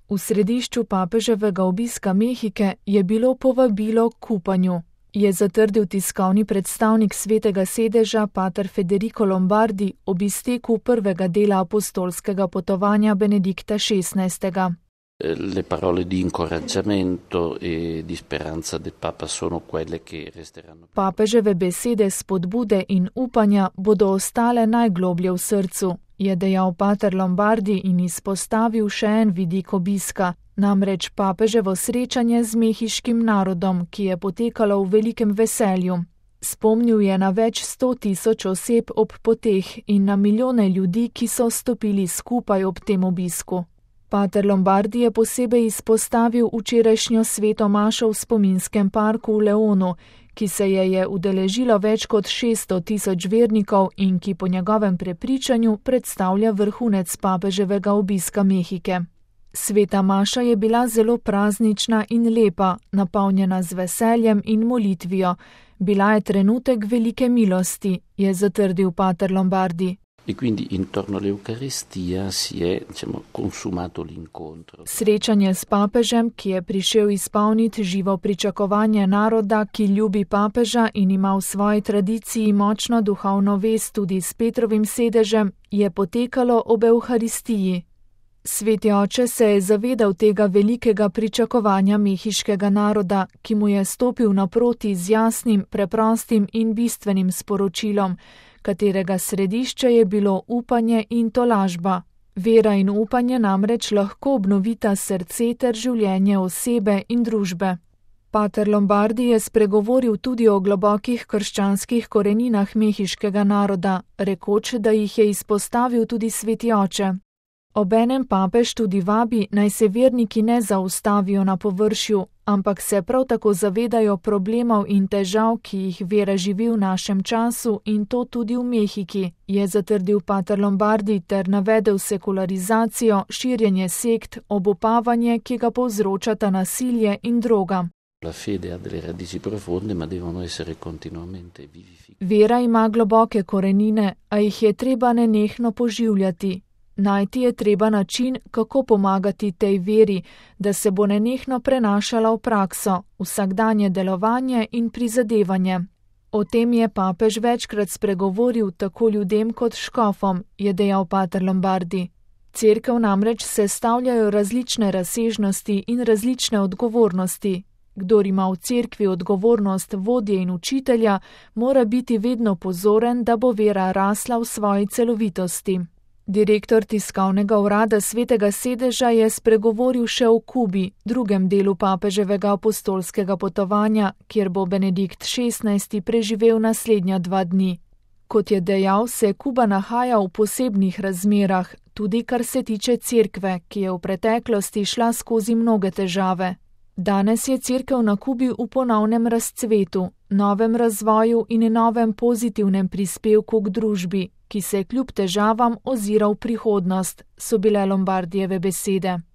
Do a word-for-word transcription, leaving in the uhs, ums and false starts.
V središču papeževega obiska Mehike je bilo povabilo k kupanju, je zatrdil tiskovni predstavnik Svetega sedeža pater Federico Lombardi ob izteku prvega dela apostolskega potovanja Benedikta šestnajstega. Le parole di incoraggiamento e di speranza del Papa sono quelle che resteranno. Papeževe besede spodbude in upanja bodo ostale najgloblje v srcu, je dejal pater Lombardi in izpostavil še en vidik obiska, namreč papeževo srečanje z mehiškim narodom, ki je potekalo v velikem veselju. Spomnil je na več sto tisoč oseb ob poteh in na milijone ljudi, ki so stopili skupaj ob tem obisku. Pater Lombardi je posebej izpostavil včerajšnjo sveto mašo v spominskem parku v Leonu, ki se je je udeležilo več kot šeststo tisoč vernikov in ki po njegovem prepričanju predstavlja vrhunec papeževega obiska Mehike. Sveta maša je bila zelo praznična in lepa, napolnjena z veseljem in molitvijo. Bila je trenutek velike milosti, je zatrdil pater Lombardi. E quindi intorno all'Eucaristia si è, diciamo, consumato l'incontro. Srečanje s papežem, ki je prišel izpolniti živo pričakovanje naroda, ki ljubi papeža in ima v svoji tradiciji močno duhovno vez tudi s Petrovim sedežem, je potekalo ob Evharistiji. Sveti oče se je zavedal tega velikega pričakovanja mehiškega naroda, ki mu je stopil naproti z jasnim, preprostim in bistvenim sporočilom, katerega središče je bilo upanje in tolažba. Vera in upanje namreč lahko obnovita srce ter življenje osebe in družbe. Pater Lombardi je spregovoril tudi o globokih krščanskih koreninah mehiškega naroda, rekoč, da jih je izpostavil tudi sveti oče. Obenem papež tudi vabi, naj se verniki ne zaustavijo na površju, ampak se prav tako zavedajo problemov in težav, ki jih vera živi v našem času in to tudi v Mehiki, je zatrdil pater Lombardi ter navedel sekularizacijo, širjenje sekt, obupavanje, ki ga povzročata nasilje in droga. La fede ha delle radici profonde, ma devono essere continuamente vivificate. Vera ima globoke korenine, a jih je treba nenehno poživljati. Najti je treba način, kako pomagati tej veri, da se bo nenehno prenašala v prakso, vsakdanje delovanje in prizadevanje. O tem je papež večkrat spregovoril tako ljudem kot škofom, je dejal pater Lombardi. Cerkev namreč sestavljajo različne razsežnosti in različne odgovornosti. Kdor ima v cerkvi odgovornost vodje in učitelja, mora biti vedno pozoren, da bo vera rasla v svoji celovitosti. Direktor tiskovnega urada Svetega sedeža je spregovoril še o Kubi, drugem delu papeževega apostolskega potovanja, kjer bo Benedikt šestnajsti preživel naslednja dva dni. Kot je dejal, se Kuba nahaja v posebnih razmerah, tudi kar se tiče cerkve, ki je v preteklosti šla skozi mnoge težave. Danes je cerkev na Kubi v ponovnem razcvetu, novem razvoju in novem pozitivnem prispevku k družbi, ki se kljub težavam ozira v prihodnost, so bile Lombardijeve besede.